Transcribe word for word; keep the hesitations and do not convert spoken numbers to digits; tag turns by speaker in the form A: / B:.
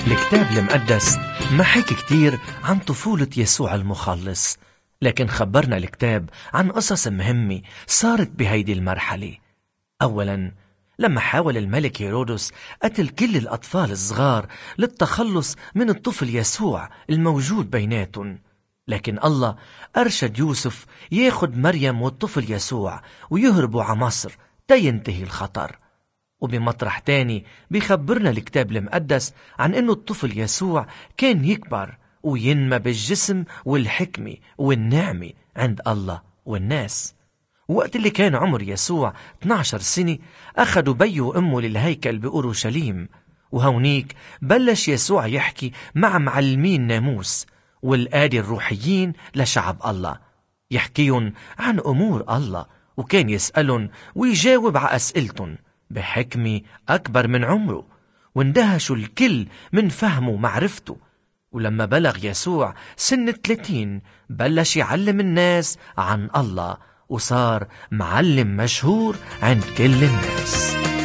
A: الكتاب المقدس ما حكي كتير عن طفولة يسوع المخلص، لكن خبرنا الكتاب عن قصص مهمة صارت بهيدي المرحلة. أولاً، لما حاول الملك هيرودس قتل كل الأطفال الصغار للتخلص من الطفل يسوع الموجود بيناتهم، لكن الله أرشد يوسف ياخد مريم والطفل يسوع ويهربوا على مصر تينتهي الخطر. وبمطرح تاني بيخبرنا الكتاب المقدس عن انه الطفل يسوع كان يكبر وينمى بالجسم والحكمة والنعمة عند الله والناس. وقت اللي كان عمر يسوع اثني عشر سنة أخدوا بيه وأمه للهيكل بأورشليم، وهونيك بلش يسوع يحكي مع معلمين ناموس والقادة الروحيين لشعب الله، يحكيهم عن أمور الله، وكان يسألهم ويجاوب على أسئلتهم بحكمة أكبر من عمره، واندهشوا الكل من فهمه ومعرفته. ولما بلغ يسوع سن الثلاثين بلش يعلم الناس عن الله، وصار معلم مشهور عند كل الناس.